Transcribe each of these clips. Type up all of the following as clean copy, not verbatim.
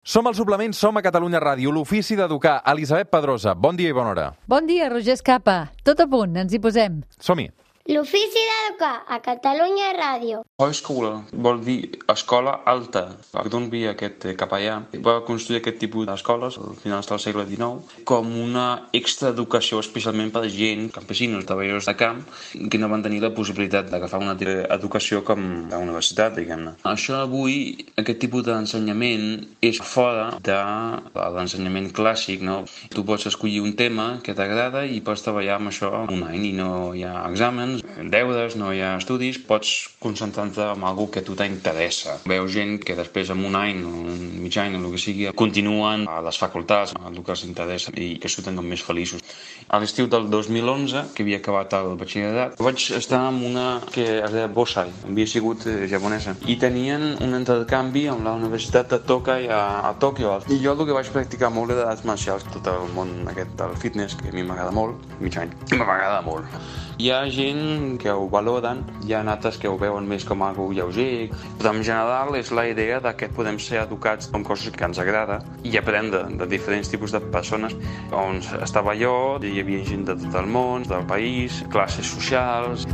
Som al Suplement, som a Catalunya Ràdio, l'ofici d'educar. Elisabet Pedrosa, bon dia i bona hora. Bon dia, Roger Escapa. Tot a punt, ens hi posem. Som-hi. L'ofici d'educar a Catalunya Ràdio. High School vol dir escola alta. D'on ve aquest capellà? Va construir aquest tipus d'escoles al finals del segle XIX com una extra educació especialment per a gent, campesinos, treballadors de camp, que no van tenir la possibilitat d'agafar una educació com la universitat, diguem-ne. Això avui, aquest tipus d'ensenyament és fora de l'ensenyament clàssic, no? Tu pots escollir un tema que t'agrada i pots treballar amb això un any i no hi ha exàmens, deures, no hi ha estudis, pots concentrar-te en alguna que a tu t'interessa. Veus gent que després en un any o un mig any o el que sigui continuen a les facultats, a el que els interessa i que surten com més feliços. A l'estiu del 2011, que havia acabat el batxillerat, vaig estar amb una que es deia Bosai, havia sigut japonesa, i tenien un intercanvi amb la Universitat de Tokai a Tòquio. I jo el que vaig practicar molt era arts marcials, tot el món aquest del fitness, que a mi m'agrada molt, mig any, m'agrada molt. Hi ha gent que ho valoren, hi ha altres que ho veuen més com algo lleuger, però en general és la idea de que podem ser educats amb coses que ens agrada i aprendre de diferents tipus de persones. On estava jo, hi havia gent de tot el món, del país, classes socials.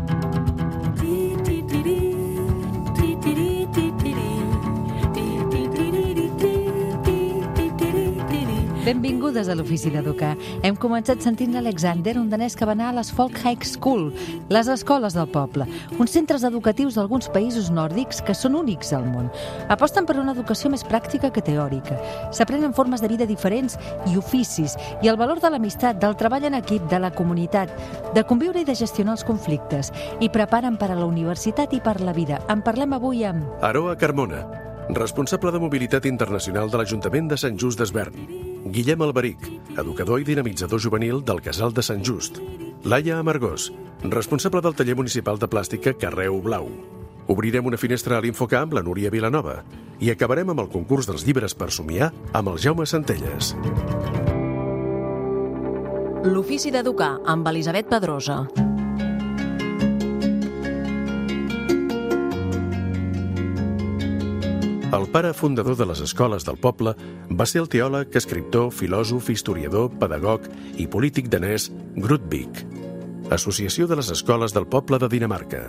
Benvingudes a l'Ofici d'Educar. Hem començat sentint l'Alexander, un danès que va anar a les Folk High School, les escoles del poble, uns centres educatius d'alguns països nòrdics que són únics al món. Aposten per una educació més pràctica que teòrica. S'aprenen formes de vida diferents i oficis, i el valor de l'amistat, del treball en equip, de la comunitat, de conviure i de gestionar els conflictes, i preparen per a la universitat i per la vida. En parlem avui amb Aroa Carmona, responsable de mobilitat internacional de l'Ajuntament de Sant Just d'Esvern. Guillem Alberic, educador i dinamitzador juvenil del Casal de Sant Just. Laia Amargós, responsable del taller municipal de plàstica Carreu Blau. Obrirem una finestra a l'Infocamp amb la Núria Vilanova i acabarem amb el concurs dels llibres per somiar amb el Jaume Centelles. L'Ofici d'Educar amb Elisabet Pedrosa. El pare fundador de les escoles del poble va ser el teòleg, escriptor, filòsof, historiador, pedagog i polític danès Grundtvig, Associació de les Escoles del Poble de Dinamarca.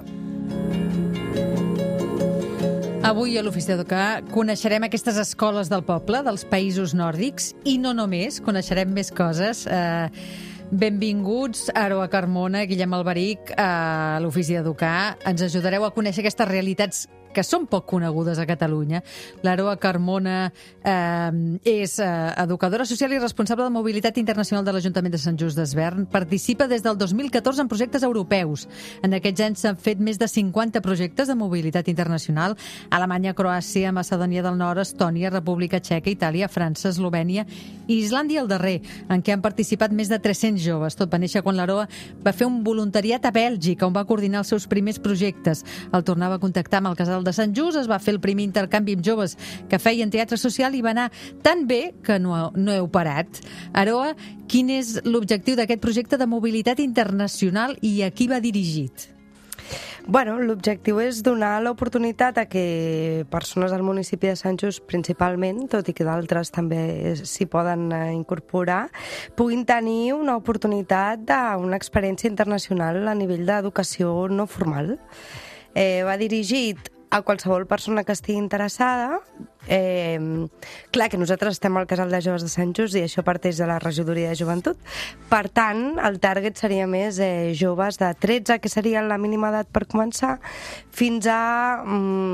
Avui a l'Ofici d'Educar coneixerem aquestes escoles del poble, dels països nòrdics, i no només, coneixerem més coses. Benvinguts, Aroa Carmona, Guillem Alberic, a l'Ofici d'Educar. Ens ajudareu a conèixer aquestes realitats que són poc conegudes a Catalunya. L'Aroa Carmona és educadora social i responsable de mobilitat internacional de l'Ajuntament de Sant Just d'Esvern. Participa des del 2014 en projectes europeus. En aquests anys s'han fet més de 50 projectes de mobilitat internacional. Alemanya, Croàcia, Macedònia del Nord, Estònia, República Txeca, Itàlia, França, Eslovènia i Islàndia el darrer, en què han participat més de 300 joves. Tot va néixer quan l'Aroa va fer un voluntariat a Bèlgica, on va coordinar els seus primers projectes. El tornava a contactar amb el Casal de Sant Just, es va fer el primer intercanvi amb joves que feien teatre social i va anar tan bé que no heu parat. Aroa, quin és l'objectiu d'aquest projecte de mobilitat internacional i a qui va dirigit? Bueno, l'objectiu és donar l'oportunitat a que persones del municipi de Sant Just, principalment, tot i que d'altres també s'hi poden incorporar, puguin tenir una oportunitat d'una experiència internacional a nivell d'educació no formal. Va dirigit a qualsevol persona que estigui interessada. Clar que nosaltres estem al Casal de Joves de Sant Just i això parteix de la regidoria de joventut. Per tant, el target seria més joves de 13, que seria la mínima edat per començar, fins a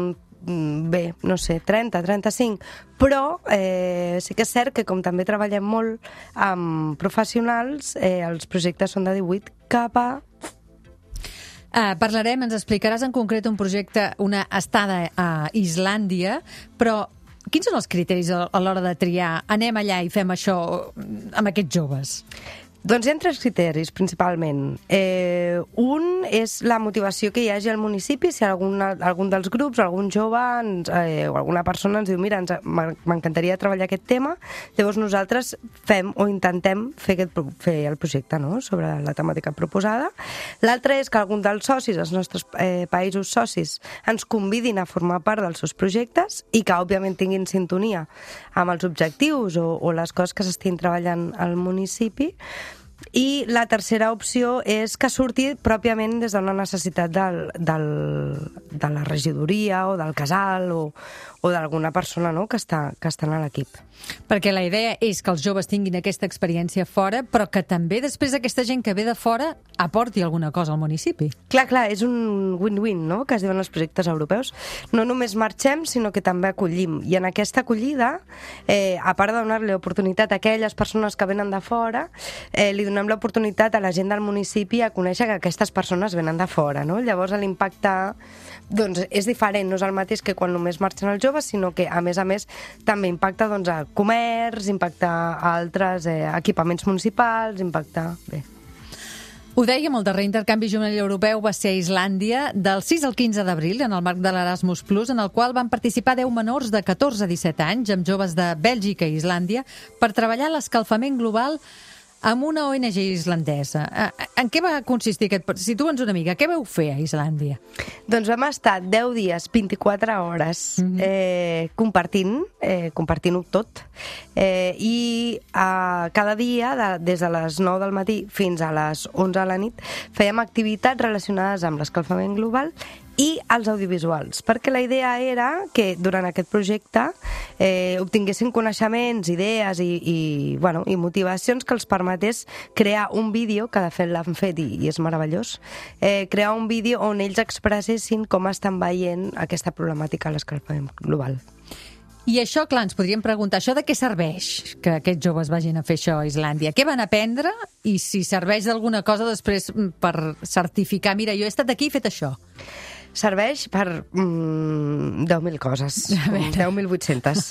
30, 35. Però sí que és cert que com també treballem molt amb professionals, els projectes són de 18 cap a... Parlarem, ens explicaràs en concret un projecte, una estada a Islàndia, però quins són els criteris a l'hora de triar? Anem allà i fem això amb aquests joves? Doncs hi ha 3 criteris, principalment. Un és la motivació que hi hagi al municipi, si algun dels grups, algun jove o alguna persona ens diu mira, m'encantaria treballar aquest tema, llavors nosaltres fem o intentem fer el projecte, no?, sobre la temàtica proposada. L'altre és que algun dels socis, els nostres països socis, ens convidin a formar part dels seus projectes i que, òbviament, tinguin sintonia amb els objectius o les coses que s'estiguin treballant al municipi. I la tercera opció és que surti pròpiament des d'una necessitat de la regidoria o del casal o d'alguna persona, no?, que està en l'equip. Perquè la idea és que els joves tinguin aquesta experiència fora, però que també després aquesta gent que ve de fora aporti alguna cosa al municipi. Clar, és un win-win, no?, que es diuen els projectes europeus. No només marxem, sinó que també acollim. I en aquesta acollida, a part de donar-li oportunitat a aquelles persones que venen de fora, li donem l'oportunitat a la gent del municipi a conèixer que aquestes persones venen de fora, no? Llavors l'impacte doncs, és diferent, no és el mateix que quan només marxen els joves, sinó que a més també impacta doncs, a comerç, impacta a altres equipaments municipals, impacta... Bé. Ho dèiem, el darrer intercanvi juvenil europeu va ser a Islàndia del 6 al 15 d'abril, en el marc de l'Erasmus+, en el qual van participar 10 menors de 14 a 17 anys, amb joves de Bèlgica i Islàndia, per treballar l'escalfament global amb una ONG islandesa. En què va consistir aquest... Situa'ns una mica, què vau fer a Islàndia? Doncs vam estar 10 dies, 24 hores, compartint-ho tot. I cada dia, des de les 9 del matí fins a les 11 de la nit, fèiem activitats relacionades amb l'escalfament global i els audiovisuals, perquè la idea era que durant aquest projecte obtinguessin coneixements, idees i motivacions que els permetés crear un vídeo, que de fet l'han fet i és meravellós, crear un vídeo on ells expressessin com estan veient aquesta problemàtica a l'escalfament global. I això, clar, ens podríem preguntar, això de què serveix que aquests joves vagin a fer això a Islàndia? Què van aprendre i si serveix d'alguna cosa després per certificar, mira, jo he estat aquí i he fet això? Serveix per 10.000 coses, 10.800.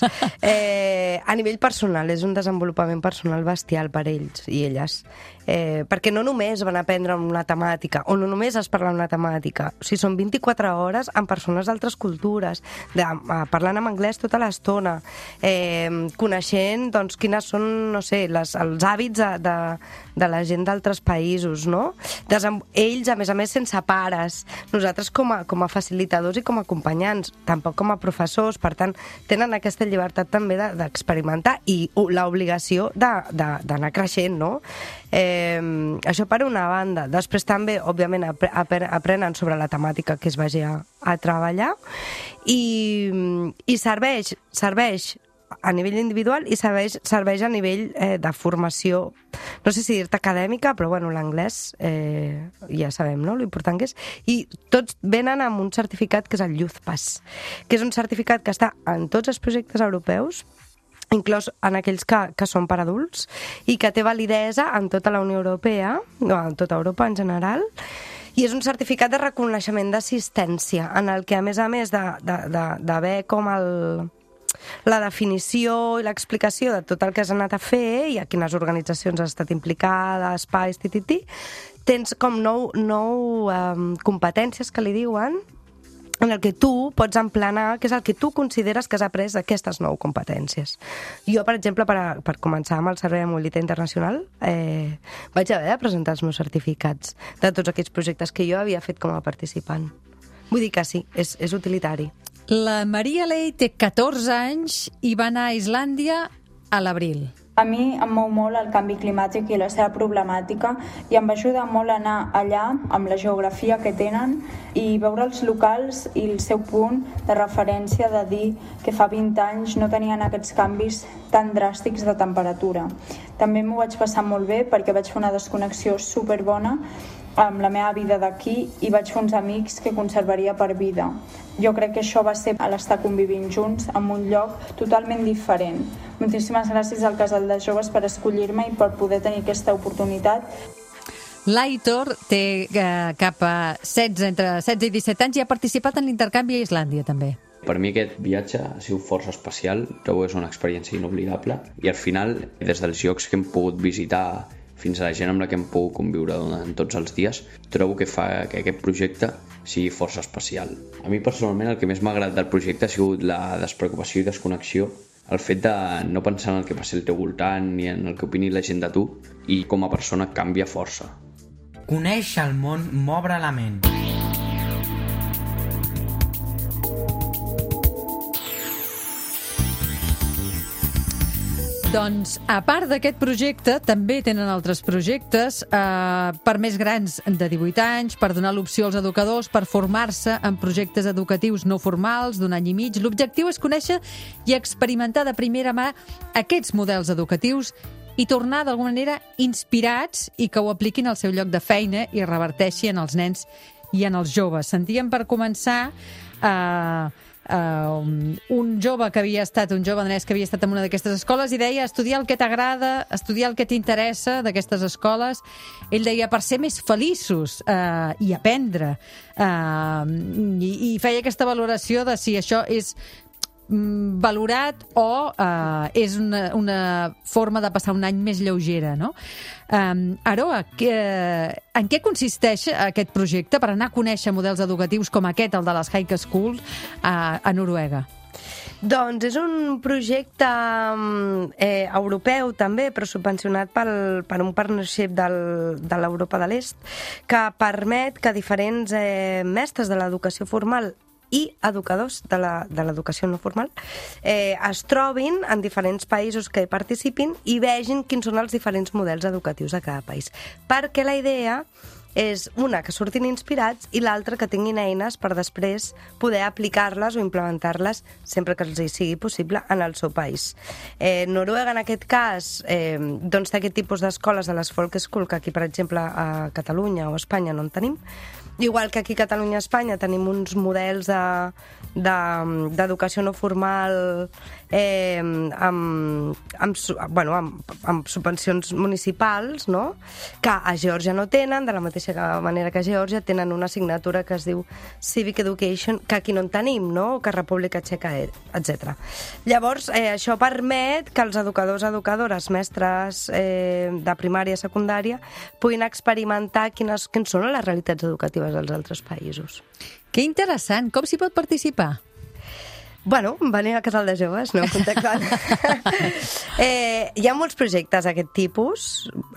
A nivell personal, és un desenvolupament personal bestial per ells i elles. Perquè no només van aprendre una temàtica, o no només es parla una temàtica, o sigui, són 24 hores amb persones d'altres cultures, parlant en anglès tota l'estona, coneixent doncs, quines són, no sé, els hàbits de la gent d'altres països, no? Ells, a més, sense pares. Nosaltres com a facilitadors i com a acompanyants, tampoc com a professors, per tant, tenen aquesta llibertat també d'experimentar i l'obligació d'anar creixent, no? Això per una banda. Després també, òbviament, aprenen sobre la temàtica que es vagi a treballar i serveix a nivell individual i serveix a nivell de formació, no sé si dir-te acadèmica, però bueno, l'anglès ja sabem, no?, l'important que és. I tots venen amb un certificat que és el Youth Pass, que és un certificat que està en tots els projectes europeus, inclòs en aquells que són per adults, i que té validesa en tota la Unió Europea, en tota Europa en general, i és un certificat de reconeixement d'assistència, en el que, a més d'haver com la definició i l'explicació de tot el que has anat a fer i a quines organitzacions has estat implicada, espais, tens com nou competències que li diuen, en el que tu pots emplenar, que és el que tu consideres que has après d'aquestes 9 competències. Jo, per exemple, per començar amb el Servei de Mobilitat Internacional, vaig haver de presentar els meus certificats de tots aquells projectes que jo havia fet com a participant. Vull dir que sí, és utilitari. La Maria Ley té 14 anys i va anar a Islàndia a l'abril. A mi em mou molt el canvi climàtic i la seva problemàtica i em va ajudar molt a anar allà amb la geografia que tenen i veure els locals i el seu punt de referència de dir que fa 20 anys no tenien aquests canvis tan dràstics de temperatura. També m'ho vaig passar molt bé perquè vaig fer una desconnexió superbona amb la meva vida d'aquí i vaig fer uns amics que conservaria per vida. Jo crec que això va ser l'estar convivint junts en un lloc totalment diferent. Moltíssimes gràcies al Casal de Joves per escollir-me i per poder tenir aquesta oportunitat. L'Aitor té cap a entre 16 i 17 anys i ha participat en l'intercanvi a Islàndia també. Per mi aquest viatge ha sigut força especial, trobo que és una experiència inoblidable i al final, des dels llocs que hem pogut visitar fins a la gent amb la que hem pogut conviure durant tots els dies, trobo que fa que aquest projecte sigui força especial. A mi personalment el que més m'ha agradat del projecte ha sigut la despreocupació i desconnexió, el fet de no pensar en el que passi al teu voltant ni en el que opini la gent de tu, i com a persona canvia força. Conèixer el món m'obre la ment. Doncs, a part d'aquest projecte, també tenen altres projectes per més grans de 18 anys, per donar l'opció als educadors, per formar-se en projectes educatius no formals d'un any i mig. L'objectiu és conèixer i experimentar de primera mà aquests models educatius i tornar, d'alguna manera, inspirats i que ho apliquin al seu lloc de feina i reverteixi en els nens i en els joves. Sentíem per començar un jove danès que havia estat en una d'aquestes escoles i deia estudiar el que t'agrada, estudiar el que t'interessa d'aquestes escoles. Ell deia per ser més feliços i aprendre, i feia aquesta valoració de si això és valorat o és una forma de passar un any més lleugera, no? Aroa, en què consisteix aquest projecte per anar a conèixer models educatius com aquest, el de les High Schools, a Noruega? Doncs és un projecte europeu també, però subvencionat per un partnership de l'Europa de l'Est, que permet que diferents mestres de l'educació formal i educadors de l'educació no formal es trobin en diferents països que hi participin i vegin quins són els diferents models educatius de cada país. Perquè la idea és una, que surtin inspirats, i l'altra, que tinguin eines per després poder aplicar-les o implementar-les sempre que els hi sigui possible en el seu país. Noruega, en aquest cas, doncs té aquest tipus d'escoles de les folk school, que aquí, per exemple, a Catalunya o a Espanya no en tenim. Igual que aquí a Catalunya i Espanya tenim uns models d'educació no formal amb subvencions municipals, no? Que a Geòrgia no tenen, de la mateixa manera que a Geòrgia tenen una assignatura que es diu Civic Education, que aquí no en tenim, no? Que a República Txeca, etc. Llavors, això permet que els educadors, educadores, mestres de primària i secundària puguin experimentar quines són les realitats educatives als altres països. Que interessant! Com s'hi pot participar? Bueno, venir al casal de joves, no? Contactant. Hi ha molts projectes d'aquest tipus.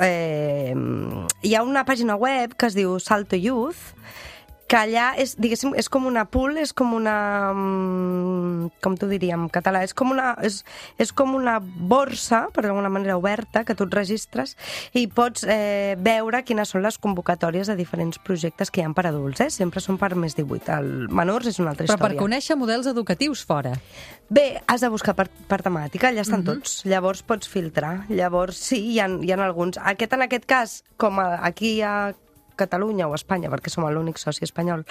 Hi ha una pàgina web que es diu Salto Youth, que allà és, diguéssim, és com una pool, és com una... com t'ho diríem en català? És com una borsa, per d'alguna manera oberta, que tu et registres i pots veure quines són les convocatòries de diferents projectes que hi ha per adults. Sempre són per més 18. El menors és una altra història. Però per conèixer models educatius fora. Bé, has de buscar per temàtica, allà estan tots. Llavors pots filtrar. Llavors, sí, hi ha alguns. En aquest cas, com aquí a Catalunya o Espanya, perquè som l'únic soci espanyol,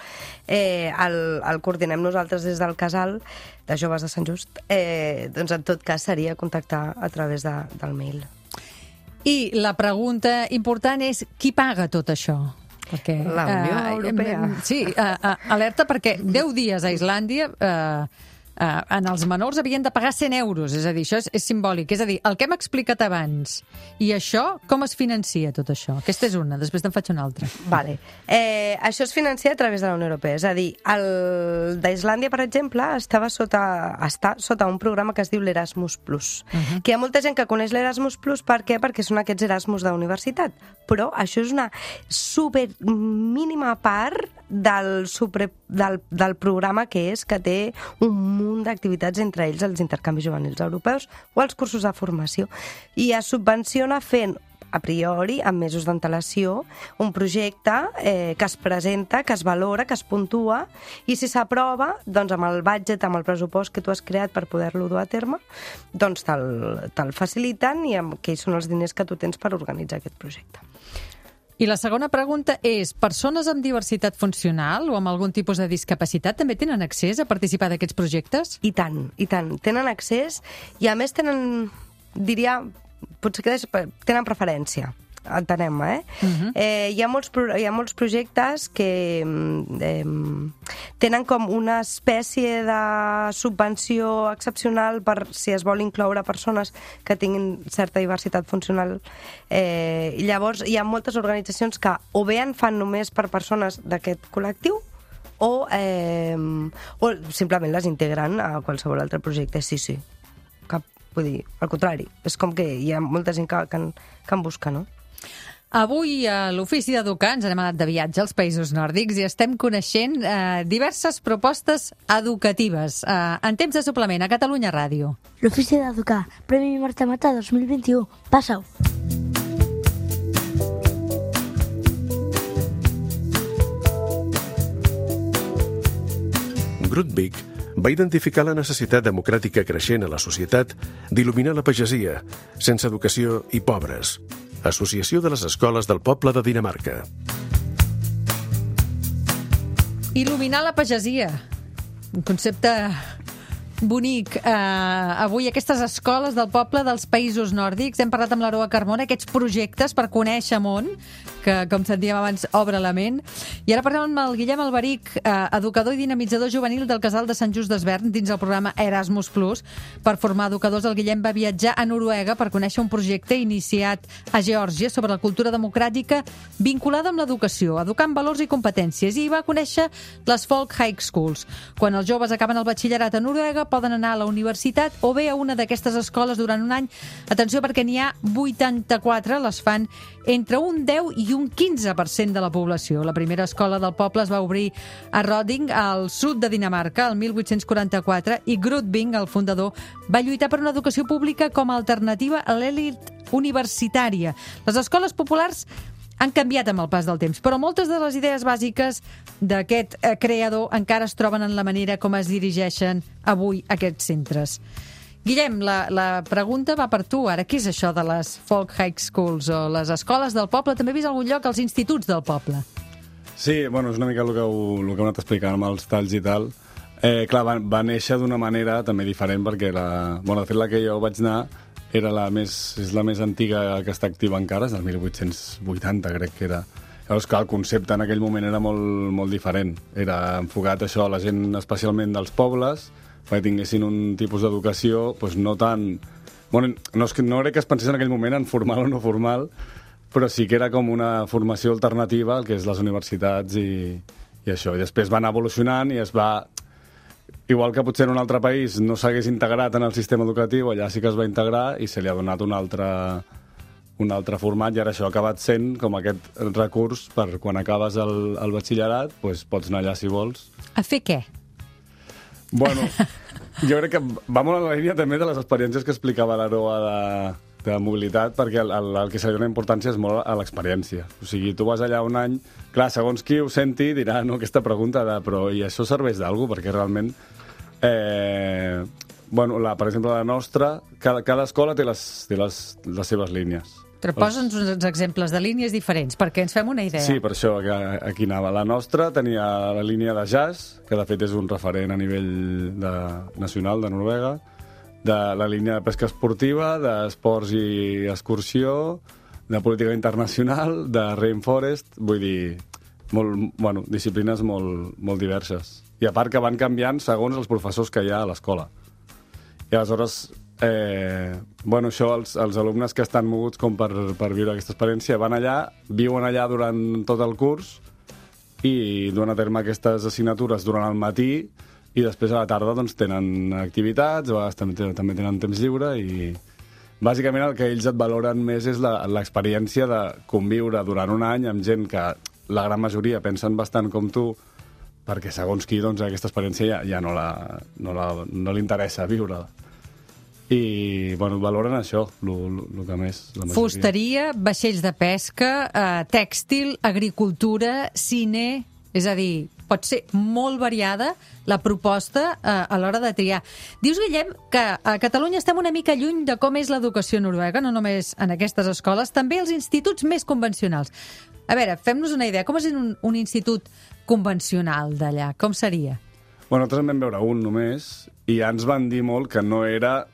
el coordinem nosaltres des del casal de joves de Sant Just, doncs en tot cas seria contactar a través del mail. I la pregunta important és qui paga tot això? Perquè, la Unió Europea. Sí, alerta perquè 10 dies a Islàndia en els menors havien de pagar 100 euros, és a dir, això és simbòlic. És a dir, el que hem explicat abans, i això, com es financia tot això? Aquesta és una, després te'n faig una altra. Vale. Això es financia a través de la Unió Europea, és a dir, el d'Islàndia, per exemple, està sota un programa que es diu l'Erasmus+. Que hi ha molta gent que coneix l'Erasmus+, per què? Perquè són aquests Erasmus d'universitat, però això és una super mínima part del programa que té un munt d'activitats, entre ells els intercanvis juvenils europeus o els cursos de formació. I es subvenciona fent, a priori, amb mesos d'antelació, un projecte que es presenta, que es valora, que es puntua, i si s'aprova, doncs amb el budget, amb el pressupost que tu has creat per poder-lo dur a terme, doncs te'l faciliten i aquells són els diners que tu tens per organitzar aquest projecte. I la segona pregunta és, persones amb diversitat funcional o amb algun tipus de discapacitat també tenen accés a participar d'aquests projectes? I tant, i tant. Tenen accés i a més tenen, diria, potser que tenen preferència. entenem, hi ha molts projectes que tenen com una espècie de subvenció excepcional per si es vol incloure persones que tinguin certa diversitat funcional. I llavors hi ha moltes organitzacions que o bé en fan només per persones d'aquest col·lectiu o simplement les integren a qualsevol altre projecte. Sí. Vull dir, al contrari, és com que hi ha molta gent que en busca, no? Avui a l'Ofici d'Educar ens anem anat de viatge als països nòrdics i estem coneixent diverses propostes educatives en temps de suplement a Catalunya Ràdio. L'Ofici d'Educar, Premi Marta Mata 2021. Passa-ho! Grundtvig va identificar la necessitat democràtica creixent a la societat d'il·luminar la pagesia, sense educació i pobres. Associació de les Escoles del Poble de Dinamarca. Il·luminar la pagesia. Un concepte bonic. Avui aquestes escoles del poble dels països nòrdics, hem parlat amb l'Aroa Carmona, aquests projectes per conèixer món, que, com sentíem abans, obre la ment. I ara parlem amb el Guillem Alberic, educador i dinamitzador juvenil del Casal de Sant Just d'Esvern, dins el programa Erasmus+. Per formar educadors, el Guillem va viatjar a Noruega per conèixer un projecte iniciat a Geòrgia sobre la cultura democràtica vinculada amb l'educació, educant valors i competències, i va conèixer les Folk High Schools. Quan els joves acaben el batxillerat a Noruega, poden anar a la universitat o bé a una d'aquestes escoles durant un any. Atenció, perquè n'hi ha 84, les fan entre un 10 i un 15% de la població. La primera escola del poble es va obrir a Rødding, al sud de Dinamarca, el 1844, i Grundtvig, el fundador, va lluitar per una educació pública com a alternativa a l'elit universitària. Les escoles populars han canviat amb el pas del temps, però moltes de les idees bàsiques d'aquest creador encara es troben en la manera com es dirigeixen avui aquests centres. Guillem, la pregunta va per tu. Ara, què és això de les Folk High Schools o les escoles del poble? També he vist algun lloc als instituts del poble. Sí, bueno, és una mica el que heu anat explicant amb els talls i tal. Clar, va néixer d'una manera també diferent, perquè de fet la que jo vaig anar és la més antiga que està activa encara, és del 1880, crec que era. Llavors, clar, el concepte en aquell moment era molt diferent. Era enfocat això a la gent especialment dels pobles, perquè tinguessin un tipus d'educació no tan... Bueno, no crec que es pensés en aquell moment en formal o no formal, però sí que era com una formació alternativa al que és les universitats i això. I després va anar evolucionant i es va... Igual que potser en un altre país no s'hagués integrat en el sistema educatiu, allà sí que es va integrar i se li ha donat un altre format, i ara això ha acabat sent com aquest recurs per quan acabes el batxillerat, pots anar allà si vols. A fer què? Bueno, jo crec que va molt en la línia també de les experiències que explicava l'Aroa de mobilitat, perquè el que se li dona importància és molt a l'experiència. O sigui, tu vas allà un any, clar, segons qui ho senti dirà aquesta pregunta però i això serveix d'alguna cosa? Perquè realment per exemple, la nostra, cada escola té les seves línies. Però posa'ns uns exemples de línies diferents, perquè ens fem una idea. Sí, per això aquí anava. La nostra tenia la línia de jazz, que de fet és un referent a nivell nacional de Noruega, de la línia de pesca esportiva, d'esports i excursió, de política internacional, de rainforest, vull dir, disciplines molt diverses. I a part que van canviant segons els professors que hi ha a l'escola. I aleshores, això, els alumnes que estan moguts com per viure aquesta experiència van allà, viuen allà durant tot el curs i duen a terme aquestes assignatures durant el matí i després a la tarda tenen activitats, a vegades també tenen temps lliure i bàsicament el que ells et valoren més és l'experiència de conviure durant un any amb gent que la gran majoria pensen bastant com tu, perquè segons qui aquesta experiència ja no li interessa viure-la. I valoren això, el que més. Fusteria, vaixells de pesca, tèxtil, agricultura, cine... És a dir, pot ser molt variada la proposta a l'hora de triar. Dius, Guillem, que a Catalunya estem una mica lluny de com és l'educació noruega, no només en aquestes escoles, també als instituts més convencionals. A veure, fem-nos una idea. Com és un institut convencional d'allà? Com seria? Nosaltres en vam veure un només i ja ens van dir molt que no era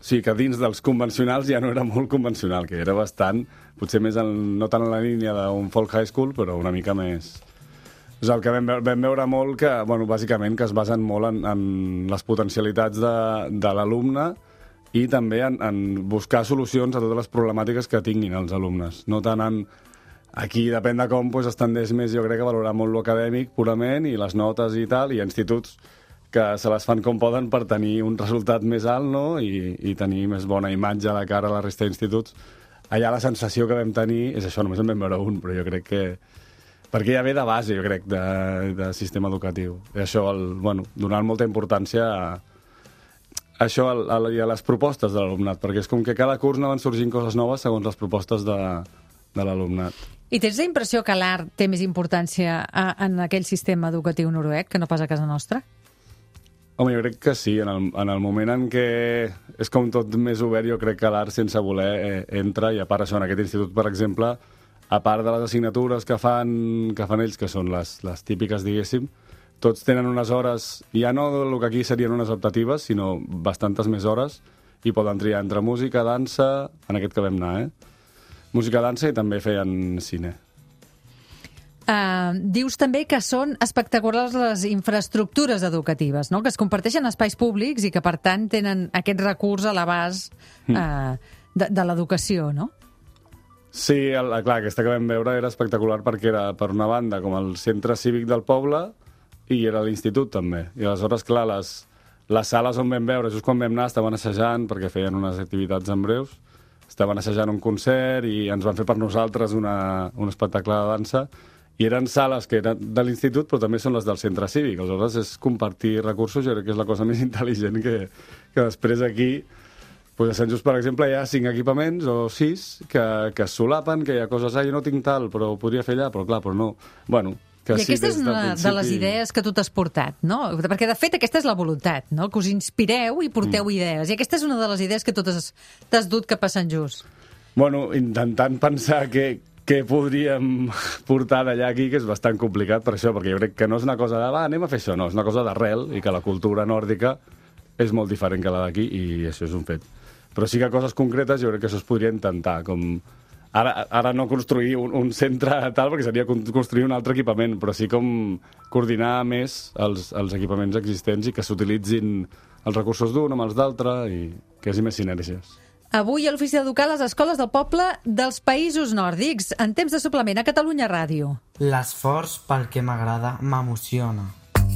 sigui que dins dels convencionals ja no era molt convencional, que era bastant, potser més no tant en la línia d'un folk high school, però una mica més... És el que vam veure molt, que, bueno, bàsicament, que es basen molt en les potencialitats de l'alumne i també en buscar solucions a totes les problemàtiques que tinguin els alumnes. No tant en... Aquí, depèn de com, es tendeix més, jo crec, a valorar molt l'acadèmic purament i les notes i tal, i instituts que se les fan com poden per tenir un resultat més alt, no?, i tenir més bona imatge de cara a la resta d'instituts. Allà la sensació que vam tenir és això, només en vam veure un, però jo crec que... Perquè ja ve de base, jo crec, de sistema educatiu. I això, donar molta importància a això i a les propostes de l'alumnat, perquè és com que cada curs anaven sorgint coses noves segons les propostes de l'alumnat. I tens la impressió que l'art té més importància en aquell sistema educatiu noruec que no pas a casa nostra? Home, jo crec que sí. En el moment en què és com tot més obert, jo crec que l'art sense voler entra, i a part això, en aquest institut, per exemple, a part de les assignatures que fan ells, que són les típiques, diguéssim, tots tenen unes hores, ja no el que aquí serien unes optatives, sinó bastantes més hores, i poden triar entre música, dansa, en aquest que vam anar, música, dansa, i també feien cine. Dius també que són espectaculars les infraestructures educatives, no? Que es comparteixen espais públics i que, per tant, tenen aquest recurs a l'abast de l'educació, no? Sí, clar, aquesta que vam veure era espectacular perquè era, per una banda, com el centre cívic del poble i era l'institut, també. I aleshores, clar, les sales on vam veure, just quan vam anar, estaven assajant, perquè feien unes activitats en breus, estaven assajant un concert i ens van fer per nosaltres un espectacle de dansa. I eren sales que eren de l'institut, però també són les del centre cívic. Aleshores, és compartir recursos, jo crec que és la cosa més intel·ligent que després aquí, a Sant Just, per exemple, hi ha 5 equipaments o 6 que es solapen, que hi ha coses, jo no tinc tal, però ho podria fer allà, però clar, però no. Bueno, que I aquesta és una de les idees que tu t'has portat, no? Perquè, de fet, aquesta és la voluntat, no? Que us inspireu i porteu idees. I aquesta és una de les idees que tu t'has dut cap a Sant Just. Bueno, intentant pensar què podríem portar d'allà aquí, que és bastant complicat per això, perquè jo crec que no és una cosa de, anem a fer això, no, és una cosa d'arrel, i que la cultura nòrdica és molt diferent que la d'aquí, i això és un fet. Però sí que coses concretes jo crec que això es podria intentar, com ara no construir un centre tal, perquè seria construir un altre equipament, però sí com coordinar més els equipaments existents i que s'utilitzin els recursos d'un amb els d'altre i que hi hagi més sinergies. Avui a l'Ofici d'Educar les escoles del poble dels països nòrdics, en temps de suplement a Catalunya Ràdio. L'esforç pel que m'agrada m'emociona.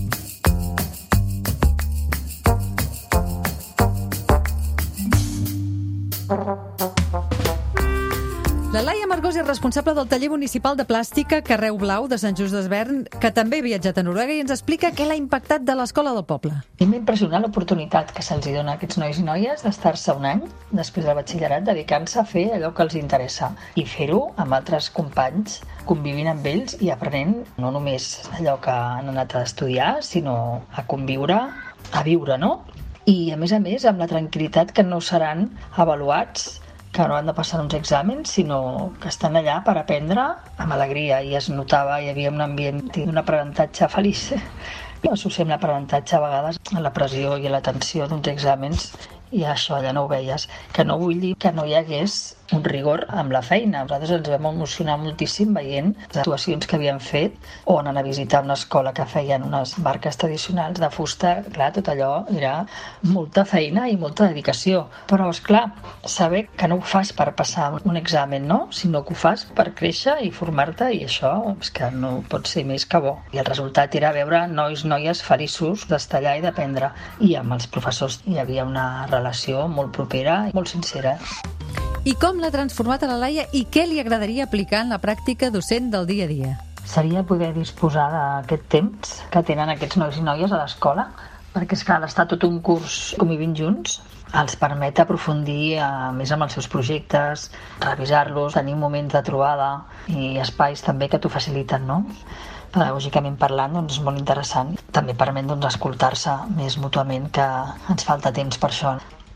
La Laia Margós és responsable del taller municipal de plàstica Carreu Blau de Sant Just Desvern, que també ha viatjat a Noruega i ens explica què l'ha impactat de l'escola del poble. M'ha impressionat l'oportunitat que se'ls dona a aquests nois i noies d'estar-se un any, després del batxillerat, dedicant-se a fer allò que els interessa i fer-ho amb altres companys, convivint amb ells i aprenent no només allò que han anat a estudiar, sinó a conviure, a viure, no? I, a més, amb la tranquil·litat que no seran avaluats, que no han de passar uns exàmens, sinó que estan allà per aprendre amb alegria, i es notava, hi havia un ambient d'un aprenentatge feliç. Associem l'aprenentatge a vegades a la pressió i a la tensió d'uns exàmens, i això allà no ho veies, que no vull dir que no hi hagués un rigor amb la feina. Nosaltres ens vam emocionar moltíssim veient les actuacions que havien fet, o anar a visitar una escola que feien unes barques tradicionals de fusta. Clar, tot allò era molta feina i molta dedicació. Però, esclar, saber que no ho fas per passar un examen, no? Sinó que ho fas per créixer i formar-te, i això és que no pot ser més que bo. I el resultat era veure nois, noies feliços d'estar allà i d'aprendre. I amb els professors hi havia una relació molt propera i molt sincera. I com l'ha transformat a la Laia i què li agradaria aplicar en la pràctica docent del dia a dia? Seria poder disposar d'aquest temps que tenen aquests nois i noies a l'escola, perquè és clar, estar tot un curs convivint junts els permet aprofundir més amb els seus projectes, revisar-los, tenir moments de trobada i espais també que t'ho faciliten, no? Pedagògicament parlant, és molt interessant. També permet escoltar-se més mútuament, que ens falta temps per això.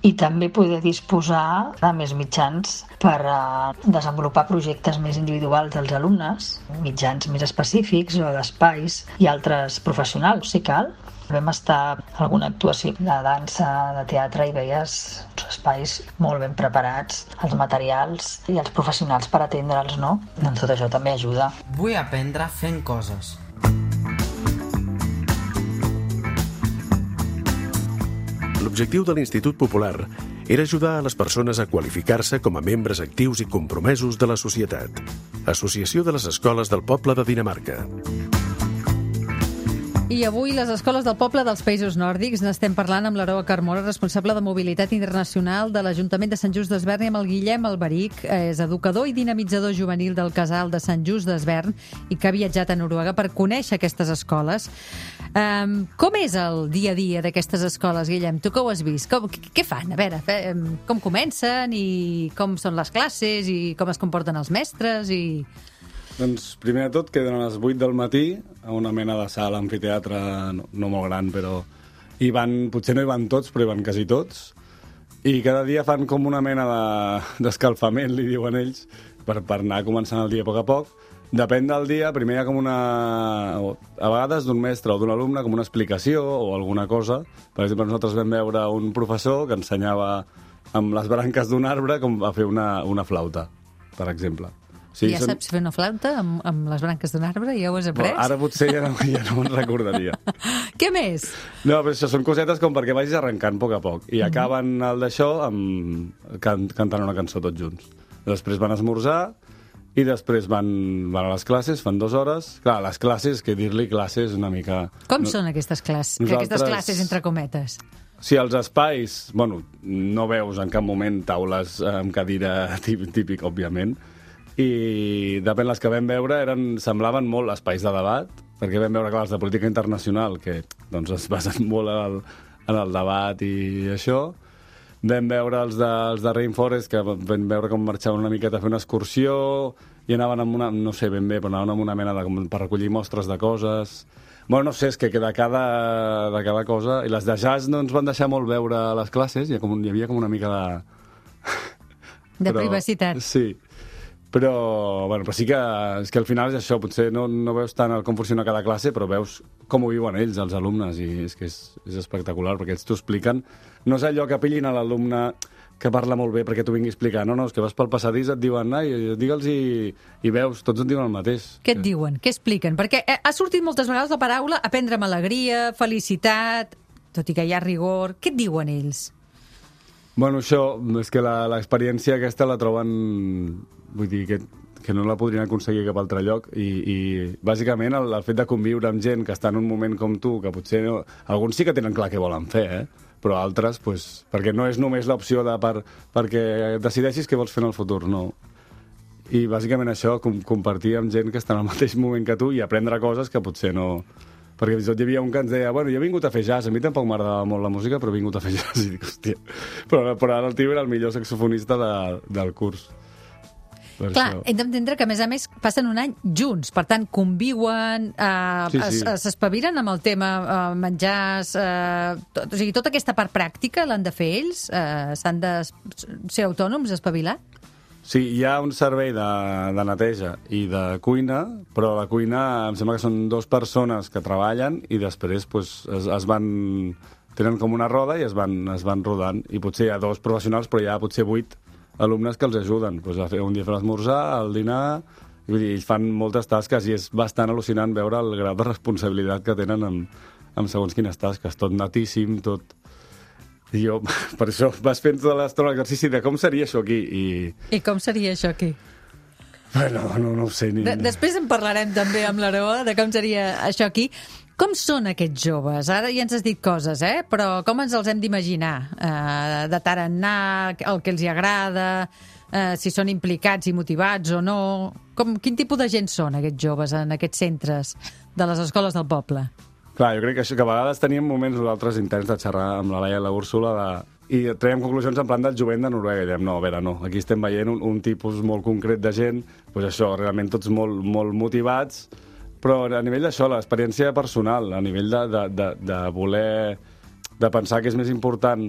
i també poder disposar de més mitjans per desenvolupar projectes més individuals dels alumnes, mitjans més específics o d'espais i altres professionals, si cal. Vam estar a alguna actuació de dansa, de teatre, i veies uns espais molt ben preparats, els materials i els professionals per atendre'ls, no? Doncs tot això també ajuda. Vull aprendre fent coses. L'objectiu de l'Institut Popular era ajudar a les persones a qualificar-se com a membres actius i compromesos de la societat. Associació de les Escoles del Poble de Dinamarca. I avui les escoles del poble dels països nòrdics n'estem parlant amb l'Aroa Carmona, responsable de Mobilitat Internacional de l'Ajuntament de Sant Just Desvern, i amb el Guillem Alberic, és educador i dinamitzador juvenil del Casal de Sant Just Desvern i que ha viatjat a Noruega per conèixer aquestes escoles. Com és el dia a dia d'aquestes escoles, Guillem? Tu que ho has vist? Què fan? A veure, com comencen i com són les classes i com es comporten els mestres i... Doncs primer de tot queden a les 8 del matí a una mena de sala, amfiteatre, no molt gran, però potser no hi van tots, però hi van quasi tots, i cada dia fan com una mena d'escalfament, li diuen ells, per anar començant el dia a poc. Depèn del dia, primer hi ha com a vegades d'un mestre o d'un alumne, com una explicació o alguna cosa. Per exemple, nosaltres vam veure un professor que ensenyava amb les branques d'un arbre com a fer una flauta, per exemple. Sí, ja saps fer una flauta amb les branques d'un arbre? Ja ho has après? Ara potser ja no me'n recordaria. Què més? No, però això són cosetes com perquè vagis arrencant a poc. I acaben el d'això cantant una cançó tots junts. Després van esmorzar i després van a les classes, fan 2 hores. Clar, les classes, que dir-li classes una mica... Com són aquestes classes? Aquestes classes, entre cometes? Sí, els espais, no veus en cap moment taules amb cadira típic, òbviament, i depèn, les que vam veure semblaven molt espais de debat, perquè vam veure que els de política internacional, que doncs, es basen molt en el debat i això. Vam veure els de Rainforest, que vam veure com marxaven una miqueta a fer una excursió i anaven amb no sé ben bé, però anaven amb una mena per recollir mostres de coses. No sé, és que de cada cosa... I les de jazz no ens van deixar molt veure a les classes, hi havia com una mica de privacitat. Sí. Però sí que és que al final és això, potser no veus tant com funciona cada classe, però veus com ho viuen ells, els alumnes, i és que és espectacular, perquè ells t'ho expliquen. No és allò que pillin a l'alumne que parla molt bé perquè t'ho vingui a explicar, no, és que vas pel passadís, et diuen, digue'ls i veus, tots et diuen el mateix. Què et diuen? Què expliquen? Perquè ha sortit moltes vegades la paraula aprendre amb alegria, felicitat, tot i que hi ha rigor. Què et diuen ells? Això, és que l'experiència aquesta la troben... Vull dir que no la podrien aconseguir a cap altre lloc i bàsicament el fet de conviure amb gent que està en un moment com tu, que potser alguns sí que tenen clar què volen fer, però altres, perquè no és només l'opció perquè decideixis què vols fer en el futur, no. I bàsicament això, compartir amb gent que està en el mateix moment que tu i aprendre coses que potser no... Perquè fins i tot hi havia un que ens deia, jo he vingut a fer jazz, a mi tampoc m'agradava molt la música, però he vingut a fer jazz, i dic, hòstia... Però ara el tio era el millor saxofonista del curs. Clar, hem d'entendre que, a més, passen un any junts, per tant, conviuen, s'espavilen amb el tema menjars, o sigui, tota aquesta part pràctica l'han de fer ells? S'han de ser autònoms, espavilar? Sí, hi ha un servei de neteja i de cuina, però la cuina em sembla que són 2 persones que treballen i després tenen com una roda i es van rodant, i potser hi ha 2 professionals, però hi ha potser 8 alumnes que els ajuden, un dia fer l'esmorzar, el dinar, vull dir, ells fan moltes tasques i és bastant al·lucinant veure el grau de responsabilitat que tenen amb segons quines tasques, tot natíssim, tot... I jo, per això vas fent tota l'estona l'exercici de com seria això aquí. I com seria això aquí? No ho sé. Després en parlarem també amb l'Aroa de com seria això aquí. Com són aquests joves? Ara ja ens has dit coses, però com ens els hem d'imaginar? De tarannà, el que els agrada, si són implicats i motivats o no... Quin tipus de gent són aquests joves en aquests centres de les escoles del poble? Clar, jo crec que a vegades teníem moments nosaltres interns de xerrar amb la Laia i la Úrsula i traiem conclusions en plan del jovent de Noruega i dèiem, no, aquí estem veient un tipus molt concret de gent, això, realment tots molt motivats, però a nivell d'això, l'experiència personal, a nivell de voler, de pensar que és més important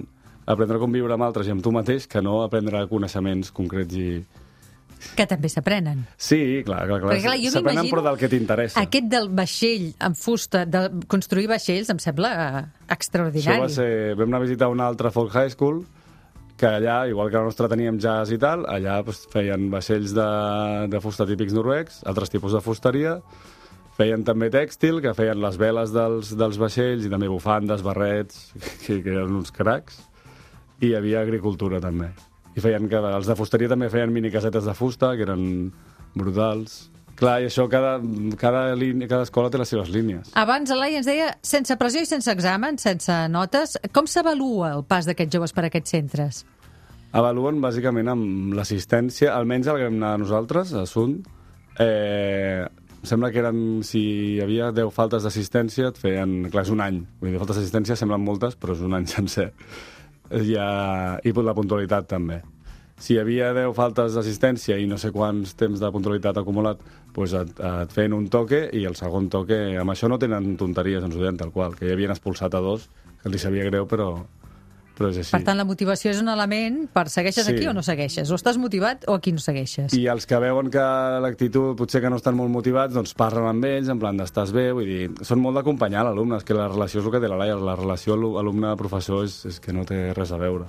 aprendre a conviure amb altres i amb tu mateix que no aprendre coneixements concrets i... Que també s'aprenen. Sí, clar. Perquè, clar, jo s'aprenen però del que t'interessa. Aquest del vaixell amb fusta, de construir vaixells, em sembla extraordinari. Això va ser... Vam anar a visitar una altra folk high school que allà, igual que la nostra teníem jazz i tal, allà doncs, feien vaixells de fusta típics noruecs, altres tipus de fusteria, feien també tèxtil, que feien les veles dels vaixells, i també bufandes, barrets, que eren uns cracs, i hi havia agricultura també. I feien els de fusteria també feien minicasetes de fusta, que eren brutals. Clar, i això, cada escola té les seves línies. Abans, Elai ens deia, sense pressió i sense examen, sense notes, com s'avalua el pas d'aquests joves per aquests centres? Avaluen bàsicament amb l'assistència, almenys el que vam anar nosaltres, a Sund. Sembla que eren, si hi havia 10 faltes d'assistència, et feien... Clar, és un any. Vull dir, faltes d'assistència semblen moltes, però és un any sencer. I la puntualitat també. Si hi havia 10 faltes d'assistència i no sé quants temps de puntualitat acumulat, doncs et feien un toque i el segon toque... Amb això no tenen tonteries, ens ho deien tal qual, que hi havien expulsat a 2, que els sabia greu, però és així. Per tant, la motivació és un element per segueixes aquí o no segueixes, o estàs motivat o aquí no segueixes. I els que veuen que l'actitud potser que no estan molt motivats, doncs parlen amb ells, en plan d'estàs bé, vull dir, són molt d'acompanyar l'alumne, és que la relació és el que té la Laia, la relació alumne-professor és que no té res a veure.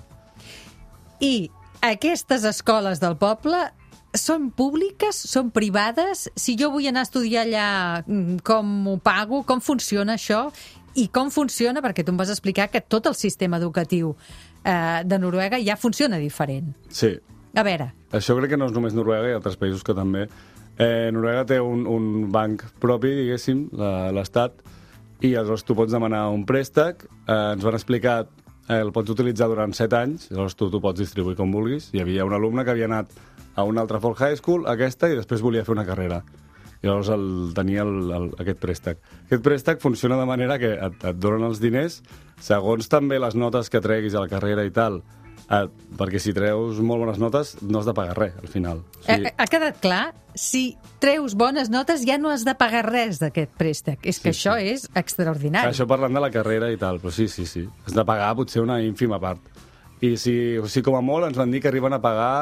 I aquestes escoles del poble són públiques, són privades? Si jo vull anar a estudiar allà, com ho pago? Com funciona això? I com funciona, perquè tu em vas explicar que tot el sistema educatiu de Noruega ja funciona diferent. Sí. A veure. Això crec que no és només Noruega, hi ha altres països que també. Noruega té un banc propi, diguéssim, l'Estat, i aleshores tu pots demanar un préstec. Ens van explicar, el pots utilitzar durant 7 anys, llavors tu pots distribuir com vulguis. Hi havia un alumne que havia anat a una altra folk high school, aquesta, i després volia fer una carrera. I llavors tenia aquest préstec. Aquest préstec funciona de manera que et donen els diners, segons també les notes que treguis a la carrera i tal, perquè si treus molt bones notes no has de pagar res, al final. O sigui... Ha quedat clar? Si treus bones notes ja no has de pagar res d'aquest préstec. És que això és extraordinari. Això parlant de la carrera i tal, però sí. Has de pagar potser una ínfima part. I si com a molt ens van dir que arriben a pagar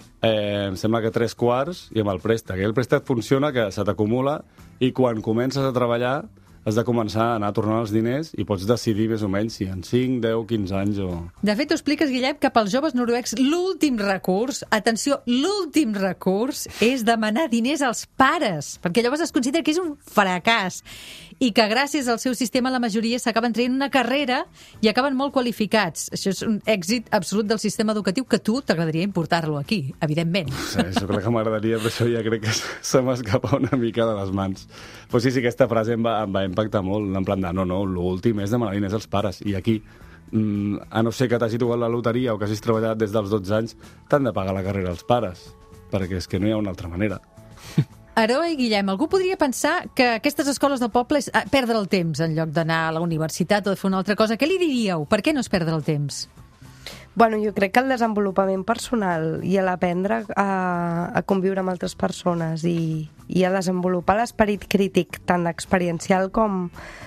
em sembla que 3/4 i amb el préstec. El préstec funciona que se t'acumula i quan comences a treballar has de començar a anar tornant els diners i pots decidir més o menys si en 5, 10, 15 anys o... De fet, tu expliques, Guillem, que pels joves noruecs l'últim recurs, atenció, l'últim recurs és demanar diners als pares, perquè llavors es considera que és un fracàs i que gràcies al seu sistema la majoria s'acaben traient una carrera i acaben molt qualificats. Això és un èxit absolut del sistema educatiu que tu t'agradaria importar-lo aquí, evidentment. Sí, això crec que m'agradaria, però això ja crec que se m'escapa una mica de les mans. Però sí, aquesta frase em va impactar molt, en plan de no, l'últim és demanar diners als pares. I aquí, a no ser que t'hagi tocat la loteria o que hagis treballat des dels 12 anys, t'han de pagar la carrera als pares, perquè és que no hi ha una altra manera. Aroa i Guillem, algú podria pensar que aquestes escoles del poble és perdre el temps en lloc d'anar a la universitat o de fer una altra cosa. Què li diríeu? Per què no és perdre el temps? Bueno, jo crec que el desenvolupament personal i l'aprendre a conviure amb altres persones i a desenvolupar l'esperit crític tant experiencial com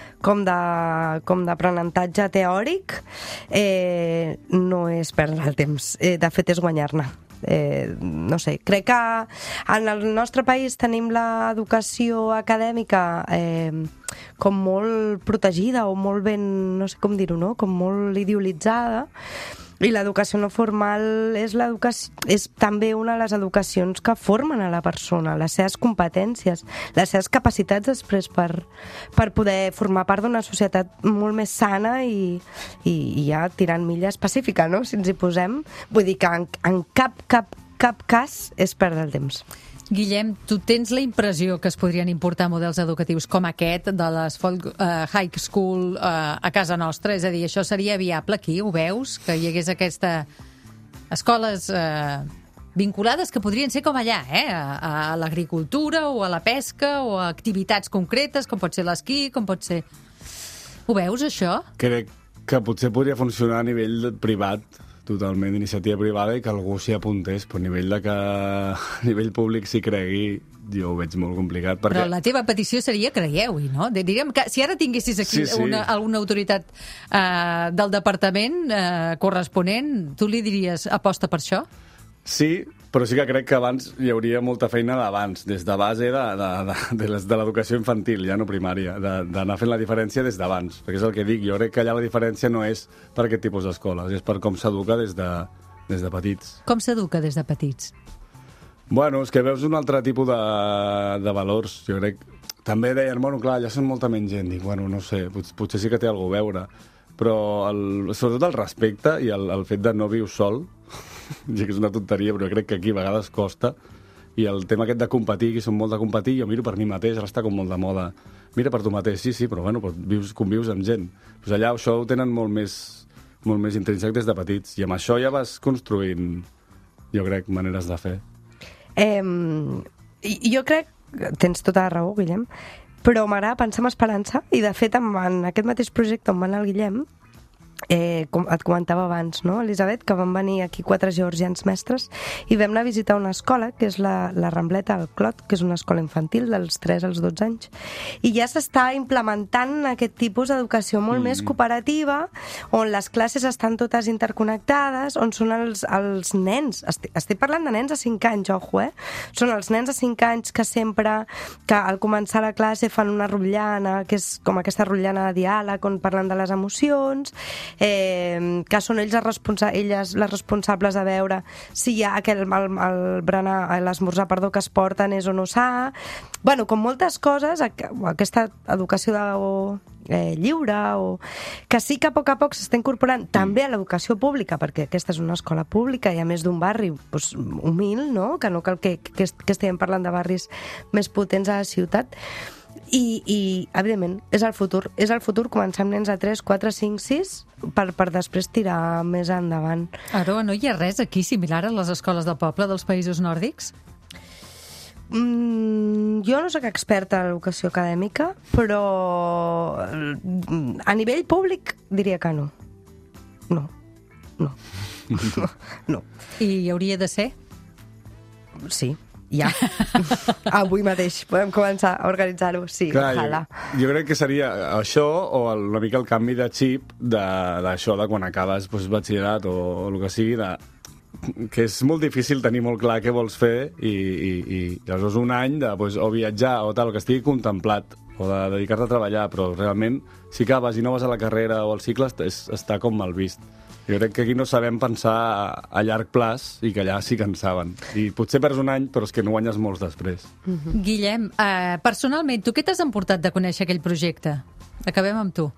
d'aprenentatge teòric no és perdre el temps. De fet, és guanyar-ne. No sé, crec que en el nostre país tenim l'educació acadèmica com molt protegida o molt ben, no sé com dir-ho, no? Com molt idealitzada. I l'educació no formal és també una de les educacions que formen a la persona, les seves competències, les seves capacitats després per poder formar part d'una societat molt més sana i ja tirant milla específica, no? Si ens hi posem. Vull dir que en cap cas és perdre el temps. Guillem, tu tens la impressió que es podrien importar models educatius com aquest de les folk high school a casa nostra? És a dir, això seria viable aquí? Ho veus? Que hi hagués aquestes escoles vinculades que podrien ser com allà, a l'agricultura o a la pesca o a activitats concretes, com pot ser l'esquí, com pot ser... Ho veus, això? Crec que potser podria funcionar a nivell privat, totalment d'iniciativa privada i que algú s'hi apuntés, però a nivell de que a nivell públic s'hi cregui, jo ho veig molt complicat. Perquè... Però la teva petició seria creieu-hi, no? Diríem que si ara tinguessis aquí alguna autoritat del departament corresponent, tu li diries aposta per això? Sí, però sí que crec que abans hi hauria molta feina d'abans, des de base de l'educació infantil, ja no primària, d'anar fent la diferència des d'abans, perquè és el que dic, jo crec que allà la diferència no és per aquest tipus d'escoles, és per com s'educa des de petits. Com s'educa des de petits? Bueno, és que veus un altre tipus de valors, jo crec. També deien, bueno, clar, ja són molta menys gent, dic, bueno, no sé, potser sí que té alguna a veure, però sobretot el respecte i el fet de no viure sol, ja que és una tonteria, però crec que aquí a vegades costa, i el tema aquest de competir, que són molt de competir, jo miro per mi mateix, ara està com molt de moda. Mira per tu mateix, sí, però bueno, convius amb gent. Pues allà això ho tenen molt més intrínsec des de petits, i amb això ja vas construint, jo crec, maneres de fer. Jo crec, tens tota la raó, Guillem, però m'agrada pensar en esperança, i de fet en aquest mateix projecte on va anar el Guillem, com et comentava abans, no, Elisabet, que van venir aquí 4 georgians mestres i vam anar a visitar una escola, que és la Rambleta al Clot, que és una escola infantil dels 3 als 12 anys, i ja s'està implementant aquest tipus d'educació molt més cooperativa, on les classes estan totes interconnectades, on són els nens, estic parlant de nens de 5 anys, ojo, són els nens de 5 anys que sempre, que al començar la classe fan una rotllana, que és com aquesta rotllana de diàleg, on parlen de les emocions, que són ells les responsables de veure si hi ha l'esmorzar, que es porten és o no s'ha. Bueno, com moltes coses, aquesta educació lliure, que sí que a poc s'està incorporant també a l'educació pública, perquè aquesta és una escola pública i a més d'un barri humil, no? Que no cal que estiguem parlant de barris més potents a la ciutat. I evidentment, és el futur començar amb nens de 3, 4, 5, 6 per després tirar més endavant. Aroa, no hi ha res aquí similar a les escoles del poble dels països nòrdics? Jo no soc experta en l'educació acadèmica, però a nivell públic diria que no. No. I hi hauria de ser? Sí. Ja. Avui mateix podem començar a organitzar-ho, sí, ojalà. Jo crec que seria això o una mica el canvi de xip d'això de quan acabes batxillerat o el que sigui, que és molt difícil tenir molt clar què vols fer i llavors un any de o viatjar o tal, que estigui contemplat o de dedicar-te a treballar, però realment si acabes i no vas a la carrera o al cicle està com mal vist. Jo crec que aquí no sabem pensar a llarg plaç i que allà sí que en saben. I potser perds un any, però és que no guanyes molts després. Guillem, personalment, tu què t'has emportat de conèixer aquell projecte? Acabem amb tu.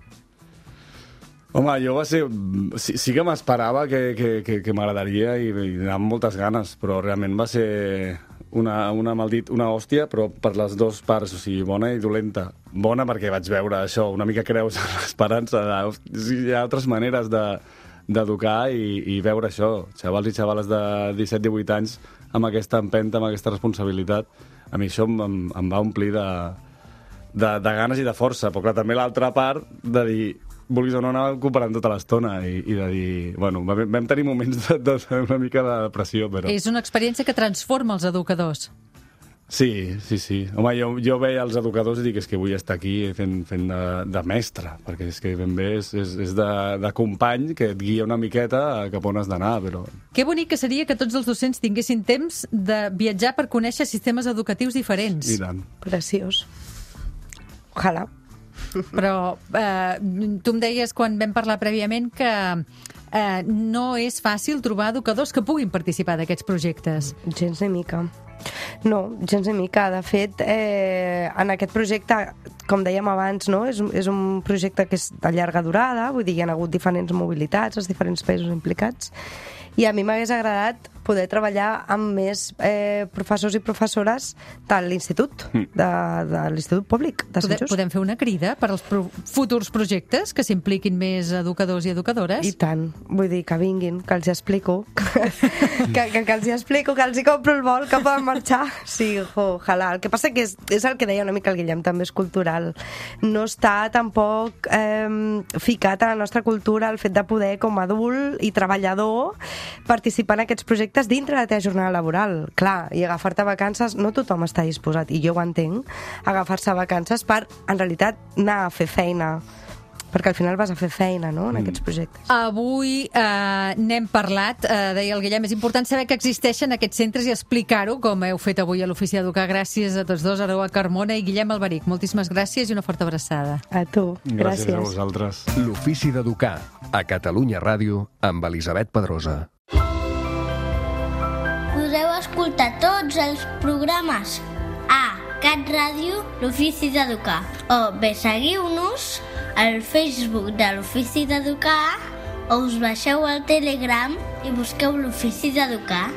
Home, jo va ser... Sí que m'esperava que m'agradaria i anar amb moltes ganes, però realment va ser una hòstia, però per les dues parts, o sigui, bona i dolenta. Bona perquè vaig veure això, una mica creus en l'esperança. Hi ha altres maneres d'educar i veure això, xavals i xavales de 17-18 anys amb aquesta empenta, amb aquesta responsabilitat. A mi això em va omplir de ganes i de força, però clar, també l'altra part de dir, vulguis o no, anar cooperant tota l'estona i de dir, bueno, vam tenir moments una mica de depressió, però... És una experiència que transforma els educadors. Sí. Home, jo veia els educadors i dic, és que vull estar aquí fent de mestre, perquè és que ben bé és de company que et guia una miqueta cap on has d'anar, però... Que bonic que seria que tots els docents tinguessin temps de viatjar per conèixer sistemes educatius diferents. I tant. Preciós. Ojalà. Però tu em deies quan vam parlar prèviament que no és fàcil trobar educadors que puguin participar d'aquests projectes. Gens ni mica. No, gens ni mica. De fet, en aquest projecte, com dèiem abans, no? és un projecte que és de llarga durada, vull dir, hi ha hagut diferents mobilitats als diferents països implicats, i a mi m'hagués agradat poder treballar amb més professors i professores de l'institut, de l'Institut Públic de Sant Just. Podem fer una crida per als futurs projectes que s'impliquin més educadors i educadores? I tant. Vull dir, que vinguin, que els hi explico. que els hi explico, que els hi compro el vol, que poden marxar. Sí, ojalà. El que passa que és el que deia una mica el Guillem, també és cultural. No està tampoc ficat a la nostra cultura el fet de poder, com a adult i treballador, participar en aquests projectes dintre de la teva jornada laboral. Clar, i agafar-te vacances, no tothom està disposat, i jo ho entenc, agafar-se vacances per, en realitat, anar a fer feina. Perquè al final vas a fer feina, no?, en aquests projectes. Avui n'hem parlat, deia el Guillem, és important saber que existeixen aquests centres i explicar-ho, com heu fet avui a l'Ofici d'Educar. Gràcies a tots dos, Aroa Carmona i Guillem Alberic. Moltíssimes gràcies i una forta abraçada. A tu, gràcies. Gràcies a vosaltres. L'Ofici d'Educar, a Catalunya Ràdio, amb Elisabet Pedrosa. Podeu escoltar tots els programes a Cat Ràdio, l'Ofici d'Educar. O bé seguiu-nos al Facebook de l'Ofici d'Educar o us baixeu al Telegram i busqueu l'Ofici d'Educar.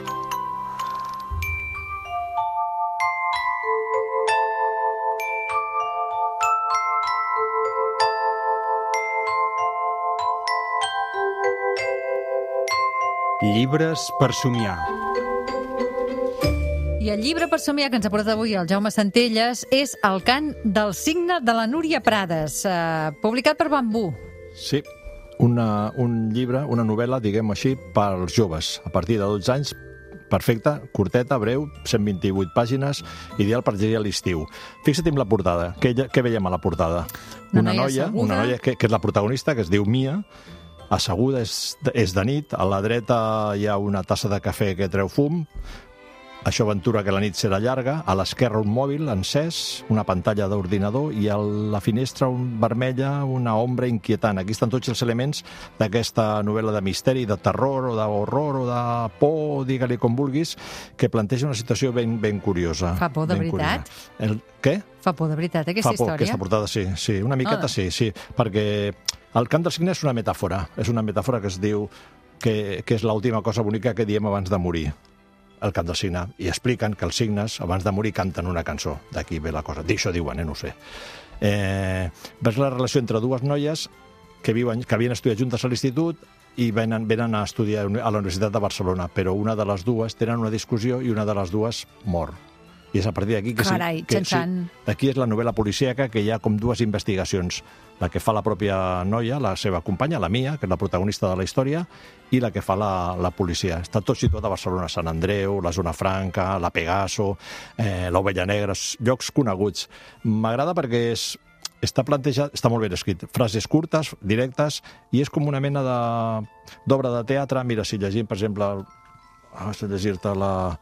Llibres per somiar. I el llibre per somiar que ens ha portat avui el Jaume Centelles és El cant del cigne de la Núria Prades, publicat per Bambú. Sí, un llibre, una novel·la, diguem-ho així, pels joves, a partir de 12 anys, perfecta, curteta, breu, 128 pàgines, ideal per llegir a l'estiu. Fixa't en la portada. Què veiem a la portada? Una noia que és la protagonista, que es diu Mia, asseguda, és de nit, a la dreta hi ha una tassa de cafè que treu fum, això aventura que la nit serà llarga, a l'esquerra un mòbil encès, una pantalla d'ordinador i a la finestra vermella una ombra inquietant. Aquí estan tots els elements d'aquesta novel·la de misteri, de terror o d'horror o de por, digue-li com vulguis, que planteja una situació ben curiosa. Fa por de veritat? Què? Fa por de veritat aquesta història? Fa por aquesta portada, sí, una miqueta sí, perquè el cant del cigne és una metàfora que es diu que és l'última cosa bonica que diem abans de morir. El cant del cigne, i expliquen que els cignes, abans de morir, canten una cançó. D'aquí ve la cosa. D'això diuen, no ho sé. Ves la relació entre dues noies que havien estudiat juntes a l'institut i venen a estudiar a la Universitat de Barcelona, però una de les dues tenen una discussió i una de les dues mor. I és a partir d'aquí d'aquí és la novel·la policíaca, que hi ha com dues investigacions. La que fa la pròpia noia, la seva companya, la Mia, que és la protagonista de la història, i la que fa la policia. Està tot situat a Barcelona, Sant Andreu, la Zona Franca, la Pegaso, l'Ovella Negra, llocs coneguts. M'agrada perquè està plantejat, està molt ben escrit, frases curtes, directes, i és com una mena d'obra de teatre. Mira, si llegim, per exemple, llegir-te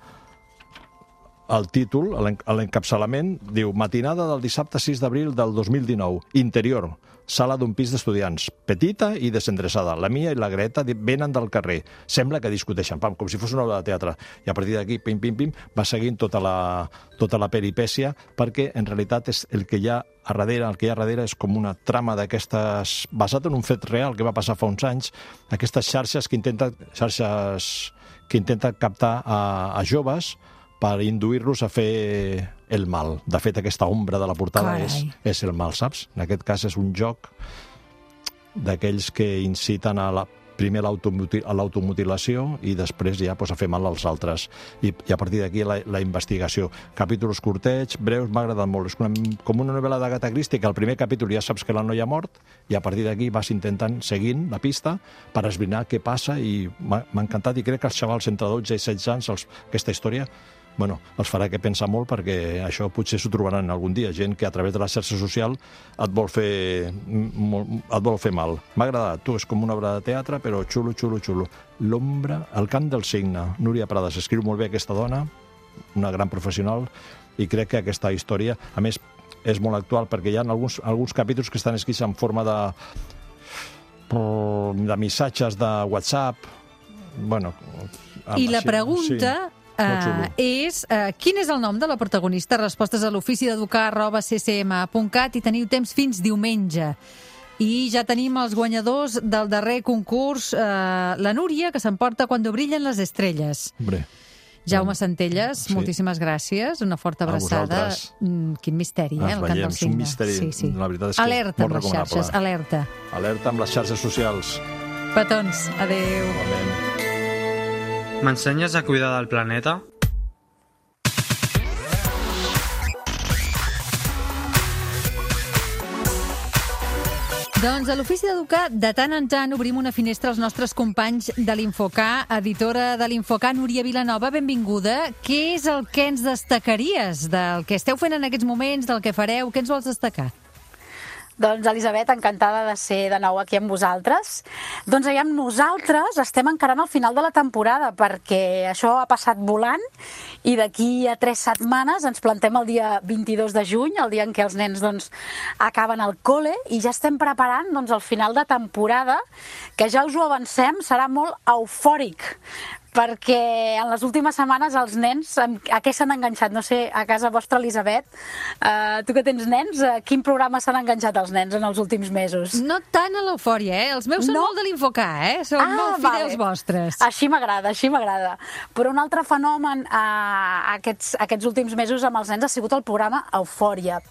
el títol, l'encapçalament, diu Matinada del dissabte 6 d'abril del 2019. Interior, sala d'un pis d'estudiants. Petita i desendreçada. La Mia i la Greta venen del carrer. Sembla que discuteixen, com si fos una obra de teatre. I a partir d'aquí, pim, va seguint tota la peripècia, perquè en realitat és el que hi ha a darrere és com una trama d'aquestes, basat en un fet real que va passar fa uns anys, aquestes xarxes que intenten captar a joves per induir-los a fer el mal. De fet, aquesta ombra de la portada és el mal, saps? En aquest cas és un joc d'aquells que inciten primer a l'automutilació i després ja a fer mal als altres. I a partir d'aquí la investigació. Capítols curtets, breus, m'ha agradat molt. És com una novel·la d'Agatha Christie, que al primer capítol ja saps que la noia ha mort i a partir d'aquí vas intentant seguint la pista per esbrinar què passa, i m'ha encantat, i crec que els xavals entre 12 i 16 anys, aquesta història, els farà que pensar molt, perquè això potser s'ho trobaran algun dia, gent que a través de la xarxa social et vol fer mal. M'ha agradat, és com una obra de teatre, però xulo. L'ombra, el cant del cigne, Núria Prades, escriu molt bé aquesta dona, una gran professional, i crec que aquesta història, a més, és molt actual, perquè hi ha alguns capítols que estan escrits en forma de missatges de WhatsApp. I la pregunta és quin és el nom de la protagonista? Respostes a l'ofici d'educar@ccma.cat, i teniu temps fins diumenge. I ja tenim els guanyadors del darrer concurs. La Núria, que s'emporta Cuando brillen les estrelles. Hombre. Jaume Centelles, moltíssimes gràcies. Una forta abraçada. Quin misteri, el cant del cigne. Un misteri. La veritat és que alerta molt amb les xarxes, alerta. Alerta amb les xarxes socials. Petons, adéu. M'ensenyes a cuidar del planeta? Doncs a l'Ofici d'Educar, de tant en tant, obrim una finestra als nostres companys de l'Infocar, editora de l'Infocar, Núria Vilanova, benvinguda. Què és el que ens destacaries del que esteu fent en aquests moments, del que fareu? Què ens vols destacar? Doncs, Elisabet, encantada de ser de nou aquí amb vosaltres. Doncs, nosaltres estem encarant el final de la temporada, perquè això ha passat volant i d'aquí a 3 setmanes ens plantem el dia 22 de juny, el dia en què els nens acaben el col·le, i ja estem preparant el final de temporada, que ja us ho avancem, serà molt eufòric, perquè en les últimes setmanes els nens, a què s'han enganxat? No sé, a casa vostra, Elisabet, tu que tens nens, a quin programa s'han enganxat els nens en els últims mesos? No tant a l'eufòria, Els meus són molt de l'Infocar, Són molt fidels vostres. Així m'agrada, així m'agrada. Però un altre fenomen aquests últims mesos amb els nens ha sigut el programa Eufòria.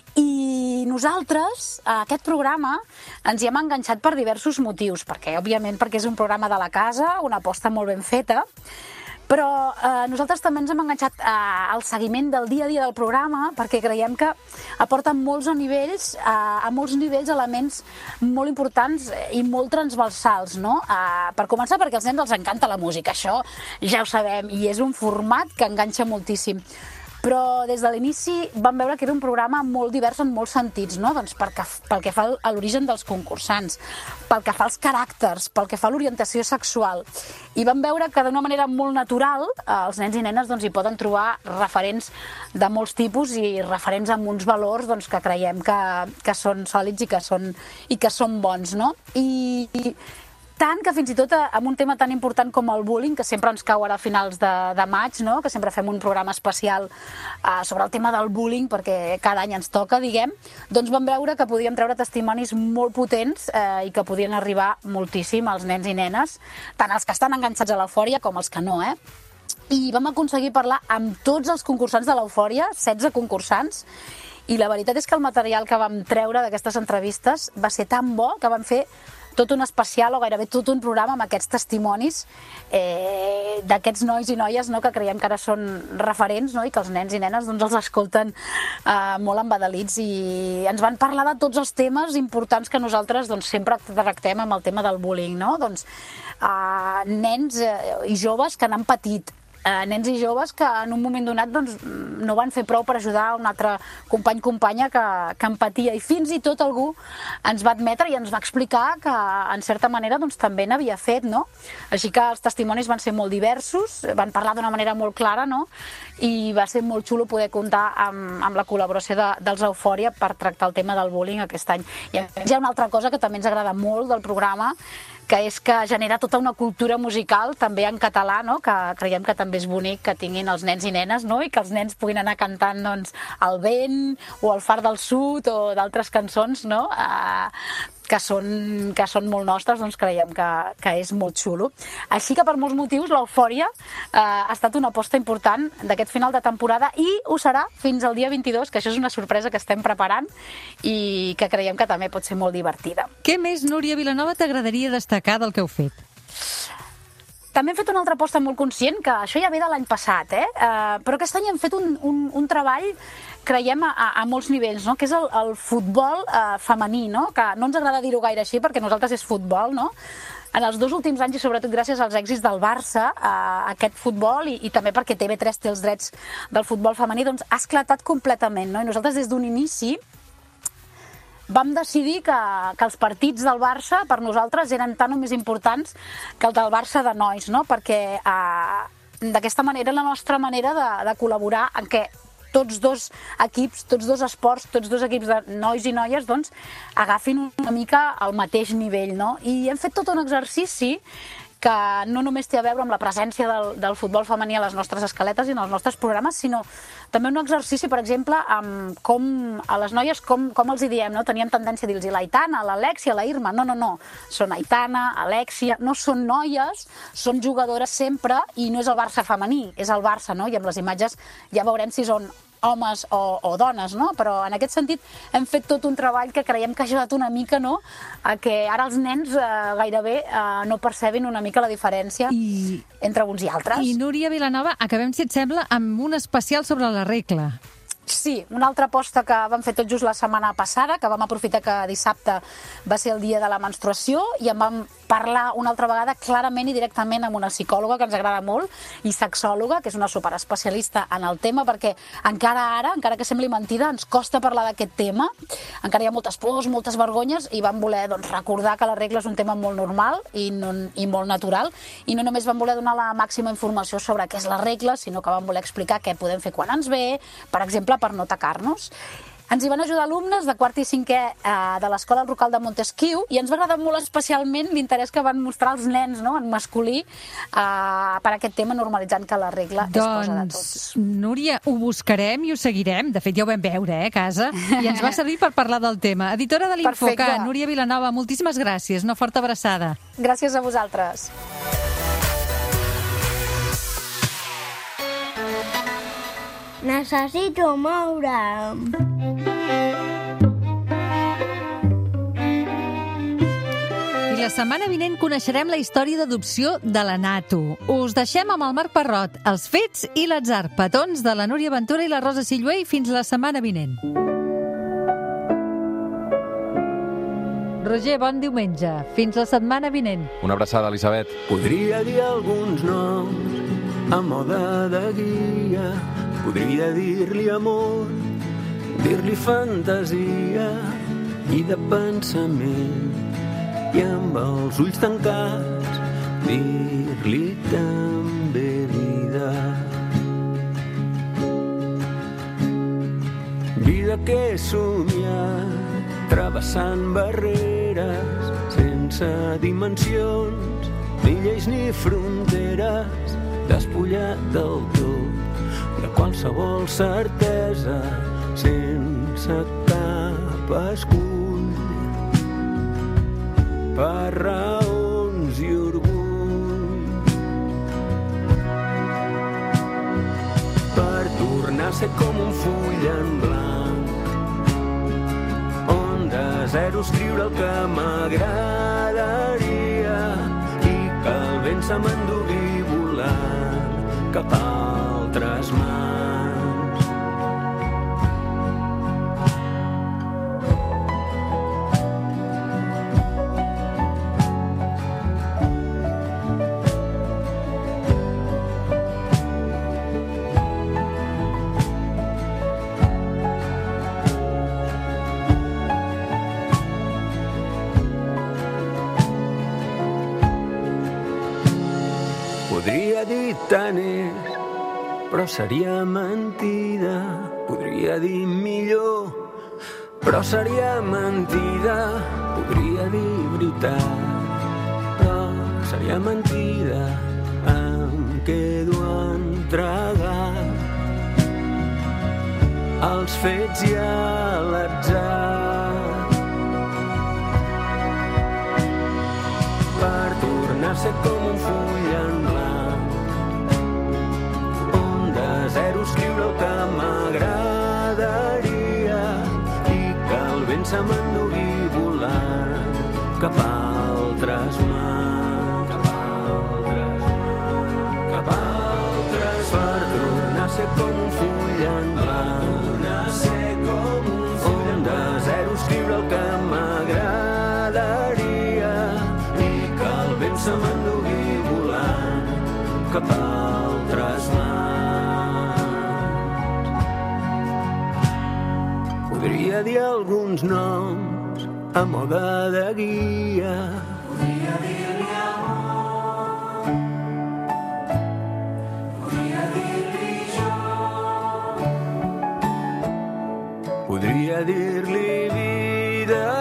I nosaltres, a aquest programa, ens hi hem enganxat per diversos motius, perquè és un programa de la casa, una aposta molt ben feta, però nosaltres també ens hem enganxat al seguiment del dia a dia del programa, perquè creiem que aporta a molts nivells elements molt importants i molt transversals, no? Per començar, perquè als nens els encanta la música, això ja ho sabem, i és un format que enganxa moltíssim. Però des de l'inici vam veure que era un programa molt divers en molts sentits, no? Doncs pel que fa a l'origen dels concursants, pel que fa als caràcters, pel que fa a l'orientació sexual. I vam veure que d'una manera molt natural els nens i nenes hi poden trobar referents de molts tipus i referents amb uns valors que creiem que són sòlids i que són bons, no? I tant que fins i tot amb un tema tan important com el bullying, que sempre ens cau ara a finals de maig, no? Que sempre fem un programa especial sobre el tema del bullying, perquè cada any ens toca, doncs vam veure que podíem treure testimonis molt potents i que podien arribar moltíssim als nens i nenes, tant els que estan enganxats a l'eufòria com els que no, I vam aconseguir parlar amb tots els concursants de l'eufòria, 16 concursants, i la veritat és que el material que vam treure d'aquestes entrevistes va ser tan bo que vam fer tot un especial o gairebé tot un programa amb aquests testimonis d'aquests nois i noies que creiem que ara són referents i que els nens i nenes els escolten molt embadalits, i ens van parlar de tots els temes importants que nosaltres sempre tractem amb el tema del bullying, nens i joves que n'han patit, nens i joves que en un moment donat no van fer prou per ajudar un altre company-companya que en patia, i fins i tot algú ens va admetre i ens va explicar que en certa manera també n'havia fet, Així que els testimonis van ser molt diversos, van parlar d'una manera molt clara, i va ser molt xulo poder comptar amb la col·laboració dels Eufòria per tractar el tema del bullying aquest any. I hi ha una altra cosa que també ens agrada molt del programa, que és que genera tota una cultura musical també en català, que creiem que també és bonic que tinguin els nens i nenes, i que els nens puguin anar cantant El vent o El far del sud o d'altres cançons que són molt nostres, creiem que és molt xulo. Així que per molts motius l'Eufòria ha estat una aposta important d'aquest final de temporada, i ho serà fins al dia 22, que això és una sorpresa que estem preparant i que creiem que també pot ser molt divertida. Què més, Núria Vilanova, t'agradaria destacar del que heu fet? També hem fet una altra aposta molt conscient, que això ja ve de l'any passat, però aquest any hem fet un treball, creiem, a molts nivells, que és el futbol femení, que no ens agrada dir-ho gaire així, perquè nosaltres és futbol, En els 2 últims anys, i sobretot gràcies als èxits del Barça, aquest futbol, i també perquè TV3 té els drets del futbol femení, ha esclatat completament, I nosaltres des d'un inici vam decidir que els partits del Barça per nosaltres eren tan o més importants que el del Barça de nois, perquè d'aquesta manera la nostra manera de col·laborar en què tots dos equips, tots dos esports, tots dos equips de nois i noies agafin una mica al mateix nivell, I hem fet tot un exercici que no només té a veure amb la presència del futbol femení a les nostres escaletes i en els nostres programes, sinó també un exercici, per exemple, amb com a les noies, com els hi diem, no? Teníem tendència a dir-los l'Aitana, l'Alexia, la Irma. No. Són Aitana, Alexia, no són noies, són jugadores sempre i no és el Barça femení, és el Barça, no? I amb les imatges ja veurem si són homes o dones, no? Però en aquest sentit hem fet tot un treball que creiem que ha ajudat una mica, no?, a que ara els nens gairebé no percebin una mica la diferència entre uns i altres. I Núria Vilanova, acabem, si et sembla, amb un especial sobre la regla. Sí, una altra aposta que vam fer tot just la setmana passada, que vam aprofitar que dissabte va ser el dia de la menstruació i en vam parlar una altra vegada clarament i directament amb una psicòloga que ens agrada molt i sexòloga, que és una superespecialista en el tema, perquè encara ara, encara que sembli mentida, ens costa parlar d'aquest tema, encara hi ha moltes pors, moltes vergonyes, i vam voler recordar que la regla és un tema molt normal i molt natural, i no només vam voler donar la màxima informació sobre què és la regla, sinó que vam voler explicar què podem fer quan ens ve, per exemple, per no tacar-nos. Ens hi van ajudar alumnes de quart i cinquè de l'Escola Rucal de Montesquieu i ens va agradar molt especialment l'interès que van mostrar els nens, no?, en masculí per aquest tema, normalitzant que la regla és cosa de tots. Núria, ho buscarem i ho seguirem. De fet, ja ho vam veure, a casa, i ens va servir per parlar del tema. Editora de l'Infocat, Núria Vilanova, moltíssimes gràcies. Una forta abraçada. Gràcies a vosaltres. Necessito moure'm. I la setmana vinent coneixerem la història d'adopció de la Nato. Us deixem amb el Marc Parrot, els fets i l'atzar, petons de la Núria Ventura i la Rosa Silluell fins la setmana vinent. Roger, bon diumenge. Fins la setmana vinent. Una abraçada, Elisabet. Podria dir alguns noms a moda de guia. Podria dir-li amor, dir-li fantasia i de pensament, i amb els ulls tancats dir-li també vida. Vida que he somiat, travessant barreres, sense dimensions, ni lleis ni fronteres, despullat del tot de qualsevol certesa, sense cap escull, per raons i orgull, per tornar a ser com un full en blanc, on de zero escriure el que m'agradaria i que el vent se m'endugui volant cap a altres mans. Podria dir tant és, però seria mentida. Podria dir millor, però seria mentida. Podria dir veritat, però seria mentida. Em quedo entregat als fets i a l'atzar, per tornar a ser com un full en blanc, on de zero escriure el que m'agradaria i que el vent se m'endugui volant cap a altres mans, cap a altres, per tornar a ser com un full en blanc, on de zero escriure el que m'agradaria i que el vent se m'endugui volant cap a altres mans. Podria dir alguns noms a moda de guia. Podria dir-li amor, podria dir-li jo, podria dir-li vida.